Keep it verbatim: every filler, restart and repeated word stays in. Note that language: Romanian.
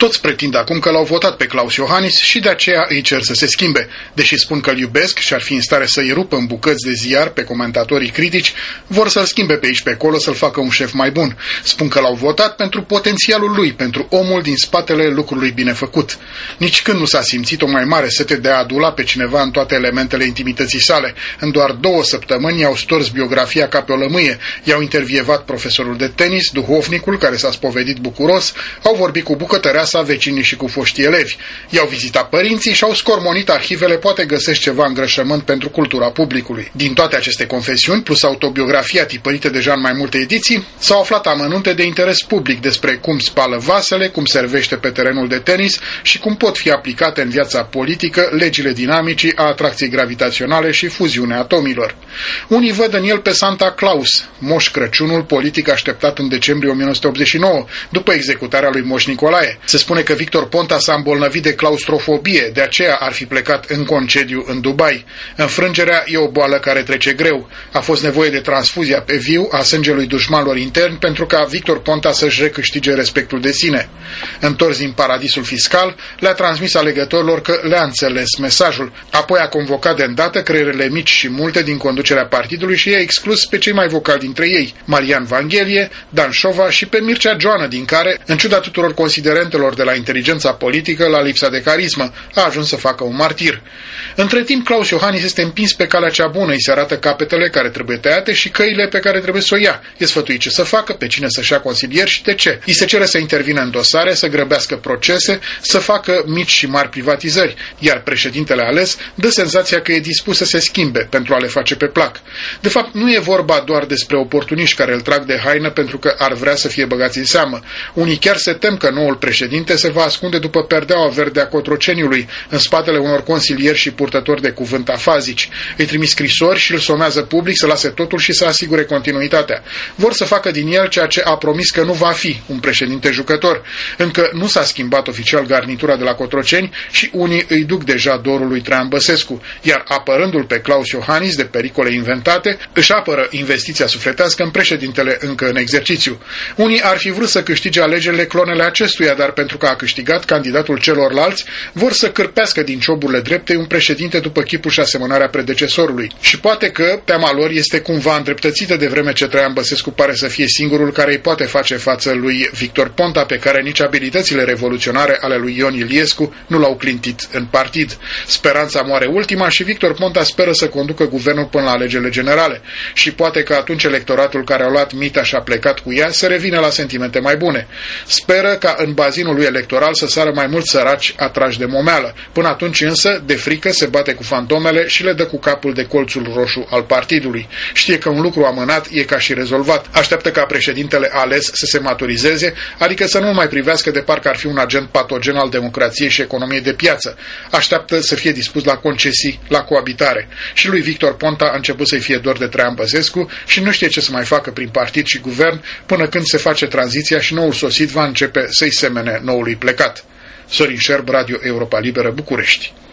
Toți pretind acum că l-au votat pe Klaus Iohannis și de aceea îi cer să se schimbe. Deși spun că îl iubesc și ar fi în stare să-i rupă în bucăți de ziar pe comentatorii critici, vor să-l schimbe pe aici pe acolo, să-l facă un șef mai bun. Spun că l-au votat pentru potențialul lui, pentru omul din spatele lucrului bine făcut. Nici când nu s-a simțit o mai mare sete de a adula pe cineva în toate elementele intimității sale. În doar două săptămâni i-au stors biografia ca pe o lămâie, i-au intervievat profesorul de tenis, duhovnicul care s-a spovedit bucuros, au vorbit cu bucătăreasa, vecinii și cu foștii elevi. I-au vizitat părinții și au scormonit arhivele, poate găsești ceva îngrășământ pentru cultura publicului. Din toate aceste confesiuni, plus autobiografia tipărită deja în mai multe ediții, s-au aflat amănunte de interes public despre cum spală vasele, cum servește pe terenul de tenis și cum pot fi aplicate în viața politică legile dinamicii a atracției gravitaționale și fuziunea atomilor. Unii văd în el pe Santa Claus, Moș Crăciunul politic așteptat în decembrie o mie nouă sute optzeci și nouă, după executarea lui Moș Nicolae. Se spune că Victor Ponta s-a îmbolnăvit de claustrofobie, de aceea ar fi plecat în concediu în Dubai. Înfrângerea e o boală care trece greu. A fost nevoie de transfuzia pe viu a sângelui dușmanilor interni pentru ca Victor Ponta să-și recâștige respectul de sine. Întors din paradisul fiscal, le-a transmis alegătorilor că le-a înțeles mesajul. Apoi a convocat de îndată creierele mici și multe din conducerea partidului și i-a exclus pe cei mai vocali dintre ei, Marian Vanghelie, Dan Șova și pe Mircea Joană, din care, în ciuda tuturor considerentelor de la inteligența politică la lipsa de carismă, a ajuns să facă un martir. Între timp, Klaus Iohannis este împins pe calea cea bună, îi se arată capetele care trebuie tăiate și căile pe care trebuie să o ia. E sfătuit ce să facă, pe cine să-și ia consilieri și de ce. Îi se cere să intervină în dosare, să grăbească procese, să facă mici și mari privatizări, iar președintele ales dă senzația că e dispus să se schimbe pentru a le face pe plac. De fapt, nu e vorba doar despre oportuniști care îl trag de haină pentru că ar vrea să fie băgați în seamă. Unii chiar se tem că noul președinte se va ascunde după perdeaua verde a Cotroceniului, în spatele unor consilieri și purtători de cuvânt afazici. Îi trimis scrisori și îl somează public să lase totul și să asigure continuitatea. Vor să facă din el ceea ce a promis că nu va fi, un președinte jucător. Încă nu s-a schimbat oficial garnitura de la Cotroceni și unii îi duc deja dorul lui Traian Băsescu, iar apărându-l pe Klaus Iohannis de pericole inventate, își apără investiția sufletească în președintele încă în exercițiu. Unii ar fi vrut să câștige alegerile clonele acestuia, dar pentru că a câștigat candidatul celorlalți, vor să cârpească din cioburile dreptei un președinte după chipul și asemănarea predecesorului. Și poate că teama lor este cumva îndreptățită, de vreme ce Traian Băsescu pare să fie singurul care îi poate face față lui Victor Ponta, pe care nici abilitățile revoluționare ale lui Ion Iliescu nu l-au clintit în partid. Speranța moare ultima și Victor Ponta speră să conducă guvernul până la alegerile generale. Și poate că atunci electoratul care a luat mita și a plecat cu ea să revină la sentimente mai bune. Speră ca în bazinul lui electoral să sară mai mulți săraci atrași de momeală. Până atunci însă, de frică, se bate cu fantomele și le dă cu capul de colțul roșu al partidului. Știe că un lucru amânat e ca și rezolvat. Așteaptă ca președintele ales să se maturizeze, adică să nu mai privească de parcă ar fi un agent patogen al democrației și economiei de piață. Așteaptă să fie dispus la concesii, la coabitare. Și lui Victor Ponta a început să-i fie dor de Traian Băsescu și nu știe ce să mai facă prin partid și guvern până când se face tranziția și noul sosit va începe să-i semene noului plecat. Sorin Șerb, Radio Europa Liberă, București.